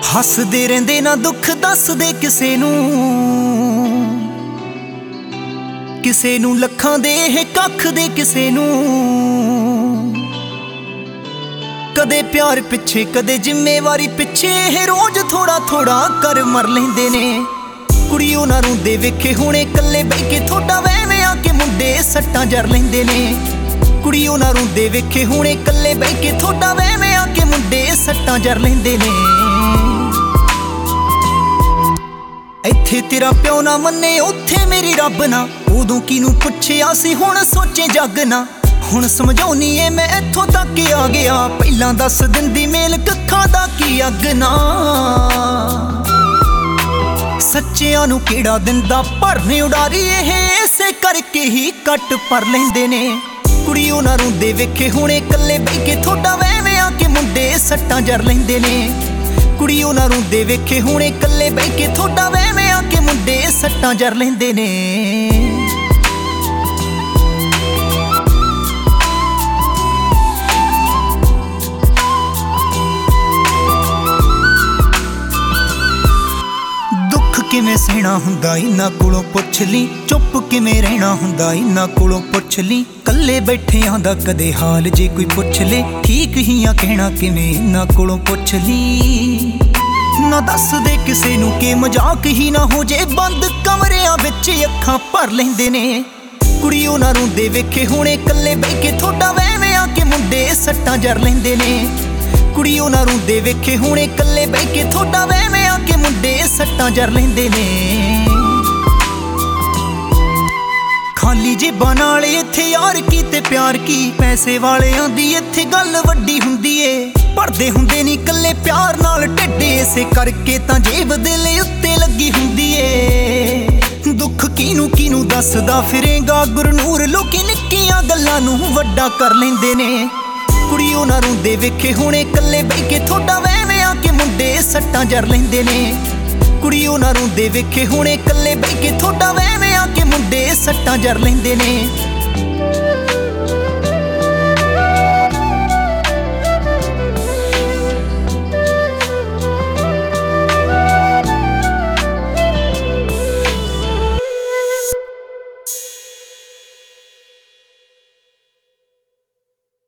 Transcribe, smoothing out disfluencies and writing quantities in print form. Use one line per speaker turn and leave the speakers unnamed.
ਹੱਸਦੇ ਰਹਿੰਦੇ ਨਾ ਦੁੱਖ ਦੱਸਦੇ ਕਿਸੇ ਨੂੰ ਲੱਖਾਂ ਦੇ ਇਹ ਕੱਖ ਦੇ ਕਿਸੇ ਨੂੰ। ਕਦੇ ਪਿਆਰ ਪਿੱਛੇ ਕਦੇ ਜ਼ਿੰਮੇਵਾਰੀ ਪਿੱਛੇ ਇਹ ਰੋਜ਼ ਥੋੜਾ ਥੋੜਾ ਕਰ ਮਰ ਲੈਂਦੇ ਨੇ। ਕੁੜੀ ਉਹਨਾਂ ਨੂੰ ਦੇ ਵੇਖੇ ਹੁਣੇ ਕੱਲੇ ਬਹਿ ਕੇ ਥੋੜਾ ਵਹਿਮ ਆ ਕੇ ਮੁੰਡੇ ਸੱਟਾਂ ਜਰ ਲੈਂਦੇ ਨੇ। ਕੁੜੀ ਉਹਨਾਂ ਨੂੰ ਦੇ ਵੇਖੇ ਹੁਣੇ ਕੱਲੇ ਬਹਿ ਕੇ ਥੋੜਾ ਵਹਿਮ ਆ ਕੇ ਮੁੰਡੇ ਸੱਟਾਂ ਜਰ ਲੈਂਦੇ ਨੇ। ਇੱਥੇ ਤੇਰਾ ਪਿਓ ਨਾ ਮੰਨੇ ਉੱਥੇ ਮੇਰੀ ਰੱਬ ਨਾ, ਉਦੋਂ ਕਿਨੂੰ ਪੁੱਛਿਆ ਸੀ ਹੁਣ ਸੋਚੇ ਜੱਗ ਨਾ। ਹੁਣ ਸਮਝਾਉਣੀ ਏ ਮੈਂ ਇੱਥੋਂ ਤੱਕ ਆ ਗਿਆ, ਪਹਿਲਾਂ ਦੱਸ ਦਿੰਦੀ ਮੇਲ ਕੱਖਾਂ ਦਾ ਕੀ ਅੱਗ ਨਾ। ਸੱਚਿਆਂ ਨੂੰ ਕਿਹੜਾ ਦਿੰਦਾ ਭਰਨੇ ਉਡਾਰੀ, ਇਹ ਇਸੇ ਕਰਕੇ ਹੀ ਕੱਟ ਪਰ ਲੈਂਦੇ ਨੇ। ਕੁੜੀ ਉਹਨਾਂ ਨੂੰ ਦੇ ਵੇਖੇ ਹੁਣੇ ਕੱਲੇ ਬਹਿ ਕੇ ਥੋੜਾ ਵਹਿਮ ਆ ਕੇ ਮੁੰਡੇ ਸੱਟਾਂ ਜਰ ਲੈਂਦੇ ਨੇ। ਕੁੜੀ ਉਹਨਾਂ ਨੂੰ ਦੇ ਵੇਖੇ ਹੁਣੇ ਕੱਲੇ ਬਹਿ ਕੇ ਥੋੜਾ ਵਹਿਮ ਆ ਕੇ ਮੁੰਡੇ ਸੱਟਾਂ ਜਰ ਲੈਂਦੇ ਨੇ। ਕਿਵੇਂ ਸਹਿਣਾ ਹੁੰਦਾ ਇਹਨਾਂ ਕੋਲੋਂ ਪੁੱਛ ਲਈ, ਚੁੱਪ ਕਿਵੇਂ ਰਹਿਣਾ ਹੁੰਦਾ ਇਹਨਾਂ ਕੋਲੋਂ ਪੁੱਛ ਲਈ। ਕੱਲੇ ਬੈਠਿਆਂ ਦਾ ਕਦੇ ਹਾਲ ਜੇ ਕੋਈ ਪੁੱਛ ਲੇ, ਠੀਕ ਹੀ ਆ ਕਹਿਣਾ ਕਿਵੇਂ ਇਹਨਾਂ ਕੋਲੋਂ ਪੁੱਛ ਲਈ। ਨਾ ਦੱਸਦੇ ਕਿਸੇ ਨੂੰ ਕਿ ਮਜ਼ਾਕ ਹੀ ਨਾ ਹੋ ਜੇ, ਬੰਦ ਕਮਰਿਆਂ ਵਿੱਚ ਅੱਖਾਂ ਭਰ ਲੈਂਦੇ ਨੇ। ਕੁੜੀ ਉਹਨਾਂ ਨੂੰ ਦੇ ਵੇਖੇ ਹੁਣੇ ਕੱਲੇ ਬਹਿ ਕੇ ਥੋੜਾ ਵਹਿਮ ਆ ਕੇ ਮੁੰਡੇ ਸੱਟਾਂ ਜਰ ਲੈਂਦੇ ਨੇ। ਕੁੜੀ ਉਹਨਾਂ ਨੂੰ ਦੇ ਵੇਖੇ ਹੁਣੇ ਕੱਲੇ ਬਹਿ ਕੇ ਥੋੜਾ ਵਹਿਮ ਆ ਕੇ ਮੁੰਡੇ ਸੱਟਾਂ ਜਰ ਲੈਂਦੇ ਨੇ। ਖਾਲੀ ਜੇਬਾਂ ਨਾਲ ਇੱਥੇ ਯਾਰ ਕੀ ਤੇ ਪਿਆਰ ਕੀ, ਪੈਸੇ ਵਾਲਿਆਂ ਦੀ ਇੱਥੇ ਗੱਲ ਵੱਡੀ ਹੁੰਦੀ ਏ। ਭਰਦੇ ਹੁੰਦੇ ਨਹੀਂ ਕੱਲੇ ਪਿਆਰ ਨਾਲ ਢਿੱਡੇ, ਇਸੇ ਕਰਕੇ ਤਾਂ ਜੇਬ ਦਿਲ ਉੱਤੇ ਲੱਗੀ ਹੁੰਦੀ ਏ। ਦੁੱਖ ਕਿਨੂੰ ਦੱਸਦਾ ਫਿਰੇਗਾ ਗੁਰਨੂਰ, ਲੋਕੀ ਨਿੱਕੀਆਂ ਗੱਲਾਂ ਨੂੰ ਵੱਡਾ ਕਰ ਲੈਂਦੇ ਨੇ। ਕੁੜੀ ਉਹਨਾਂ ਨੂੰ ਦੇ ਵੇਖੇ ਹੁਣੇ ਕੱਲੇ ਬਹਿ ਕੇ ਥੋੜਾ ਵਹਿਮ ਆ ਕੇ ਮੁੰਡੇ ਸੱਟਾਂ ਜਰ ਲੈਂਦੇ ਨੇ। ਕੁੜੀ ਉਹਨਾਂ ਨੂੰ ਦੇ ਵੇਖੇ ਹੁਣੇ ਕੱਲੇ ਬਹਿ ਕੇ ਥੋੜਾ ਵਹਿਮ ਆ ਕੇ ਮੁੰਡੇ ਸੱਟਾਂ ਜਰ ਲੈਂਦੇ ਨੇ।